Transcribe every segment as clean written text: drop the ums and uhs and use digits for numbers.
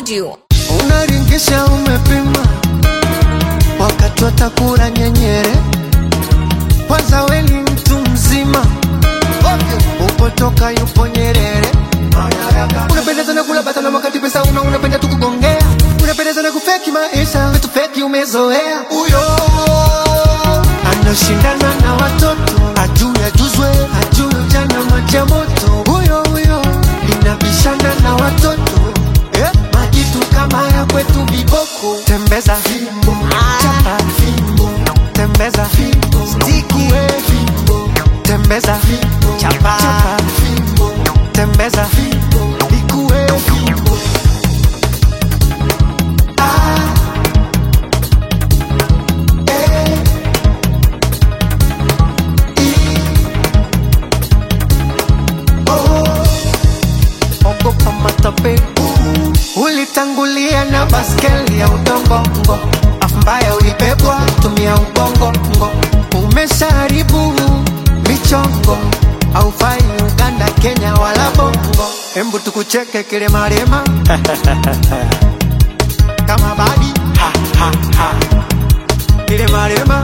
told you. Unaringisha umepima wakati watakura nyenyere. Kwanza we ni mtu mzima, upotoka yupo Nyerere. Unapenda sana kula bata na wakati pesa unapenda tu kugongea. Unapenda sana kufeki maisha, vitu feki umezoea. Uyo anashindana na watoto, ajui ajuzwe, ajui ujana maji ya moto. Uyo linabishana na watoto, majitu kama ya kwetu viboko. Tembeza fimbo, chapa fimbo, tembeza fimbo, stiki fimbo, tembeza fimbo, chapa fimbo, tembeza fimbo, ikuwe fimbo. Ogopa matape, ulitangulia na baskeli ya udongo. Afmbaya ulibebwa, tumia ubongo. Umesharibu michongo, haufai Uganda, Kenya wala Bongo. Embu tukucheke Kilemalema kama badi Kilemalema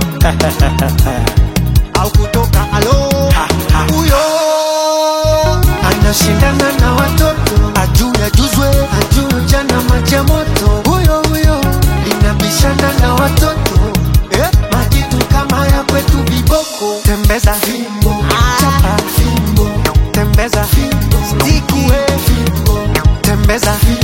au kutoka alo. Uyo anashindana na watoto, ajui ajuzwe, ajui ujana maji ya moto. Uyo linabishana na watoto, majitu kama ya kwetu viboko. Tembeza fimbo, chapa fimbo, tembeza fimbo, stiki fimbo, tembeza fimbo.